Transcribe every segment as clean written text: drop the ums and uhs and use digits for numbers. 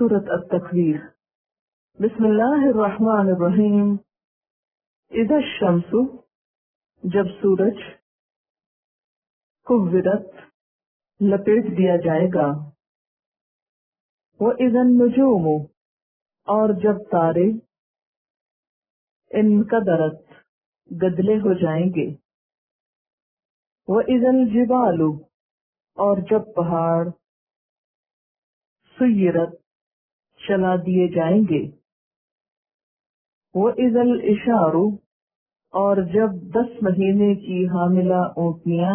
سورة التکویر۔ بسم اللہ الرحمن الرحیم۔ اذا الشمس، جب سورج، کورت، لپیٹ دیا جائے گا، وَإِذَا النُّجُومُ، اور جب تارے، انقدرت، گدلے ہو جائیں گے، وَإِذَا الْجِبَالُ، اور جب پہاڑ، سُيِّرَت، چلا دیے جائیں گے، وَإِذَا الْإِشَارُ، اور جب 10 مہینے کی حاملہ اونٹنیاں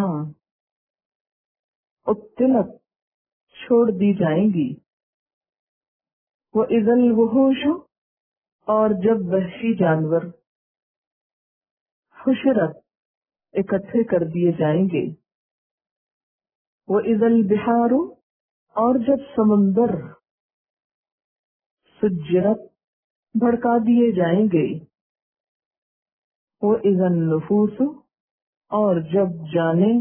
اُطِّلت، چھوڑ دی جائیں گی، وَإِذَا الْوُحُوشُ، اور جب وحشی جانور حشرت، اکٹھے کر دیے جائیں گے، وَإِذَا الْبِحَارُ، اور جب سمندر سجرت، بھڑکا دیے جائیں گے، وَإِذَا النُّفُوسُ، اور جب جانیں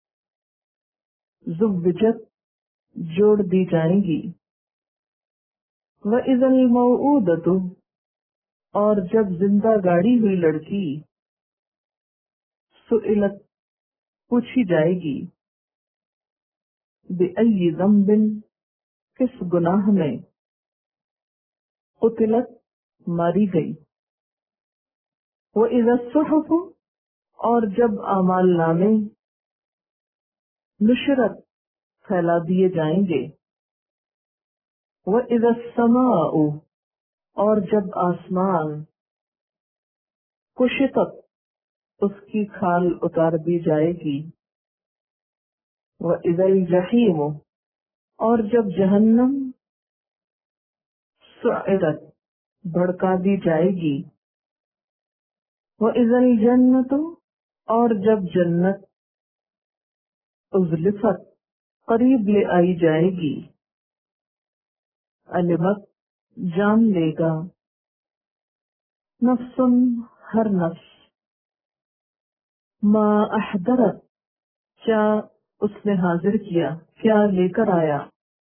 زُوِّجَت، جوڑ دی جائیں گی، وَإِذَا الْمَوْءُودَةُ، اور جب زندہ گاڑی ہوئی لڑکی سئلت، پوچھی جائے گی، بِأَيِّ ذَنبٍ، کس گناہ میں، قتلت، ماری گئی، وَإِذَا الصُّحُفُ، اور جب اعمال نامے نشرت، پھیلا دیے جائیں گے، وَإِذَا السَّمَاءُ، اور جب آسمان کشطت، اس کی کھال اتار دی جائے گی، وَإِذَا الْجَحِيمُ، اور جب جہنم سعرت، بھڑکا دی جائے گی، وَإِذَا الْجَنَّةُ، اور جب جنت ازلفت، قریب لے آئی جائے گی، علمت، جان لے گا، نفس، ہر نفس، ما احضرت، کیا اس نے حاضر کیا، کیا لے کر آیا،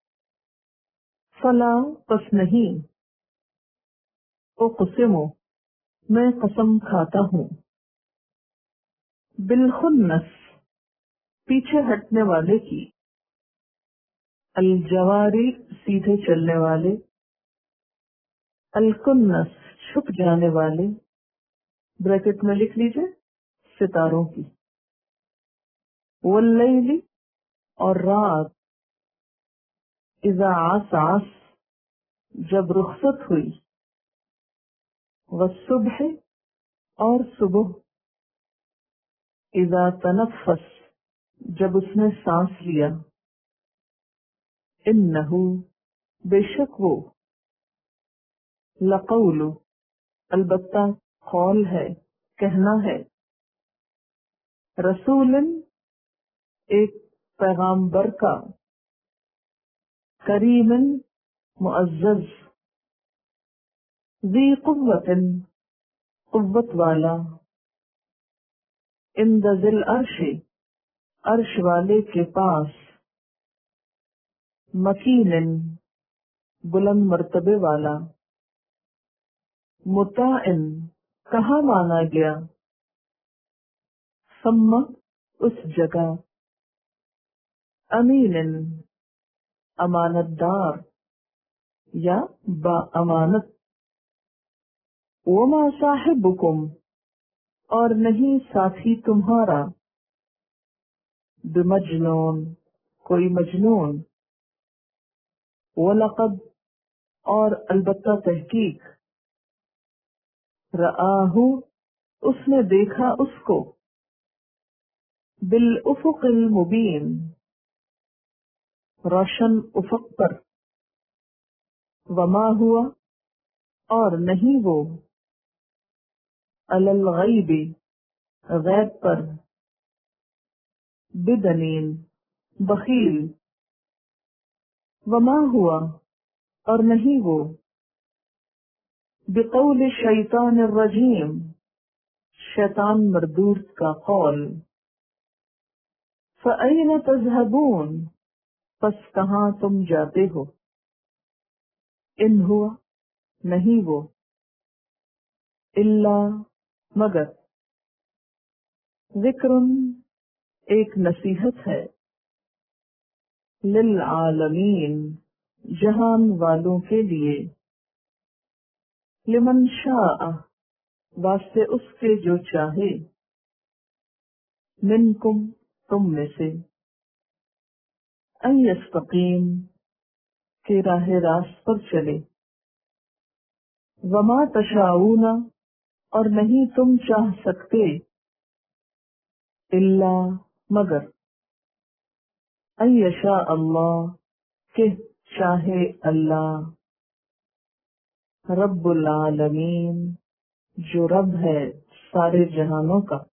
فلا، پس نہیں، اقسم، میں قسم کھاتا ہوں، بالخنس، پیچھے ہٹنے والے کی، الجواری، سیدھے چلنے والے، الکنس، چھپ جانے والے، بریکٹ میں لکھ لیجئے، ستاروں کی، واللیل، اور رات، اذا عسعس، جب رخصت ہوئی، والصبح، اور صبح، اذا تنفس، جب اس نے سانس لیا، انہو، بے شک وہ، لقول، البتہ قول ہے، کہنا ہے، رسول، ایک پیغامبر کا، کریم، معزز، ذی قوت، قوت والا، عند ذی العرش، عرش والے کے پاس، مکین، بلند مرتبے والا، مطاع، کہاں مانا گیا، ثم، اس جگہ، امین، امانت دار یا با امانت، وما صاحبکم، اور نہیں ساتھی تمہارا، بمجنون، کوئی مجنون، وَلَقَدْ، اور البتہ تحقیق، رآہ، اس نے دیکھا اس کو، بالافق المبین، روشن افق پر، وما ہوا، اور نہیں وہ، علی الغیب، غیب پر، بدنین، بخیل، وما ہوا، اور نہیں وہ، بقول شیطان الرجیم، شیطان مردود کا قول، فَأَيْنَ تَذْهَبُونَ، پس کہاں تم جاتے ہو، ان ہوا نہیں وہ، الا مگر، ذکر ایک نصیحت ہے، للعالمین جہان والوں کے لیے، لمن شاء واسطے اس کے جو چاہے، منکم تم میں سے، ان یستقیم کہ راہ راست پر چلے، وما تشاؤون اور نہیں تم چاہ سکتے، الا مگر، ان یشاء اللہ کہ چاہے اللہ، رب العالمین جو رب ہے سارے جہانوں کا۔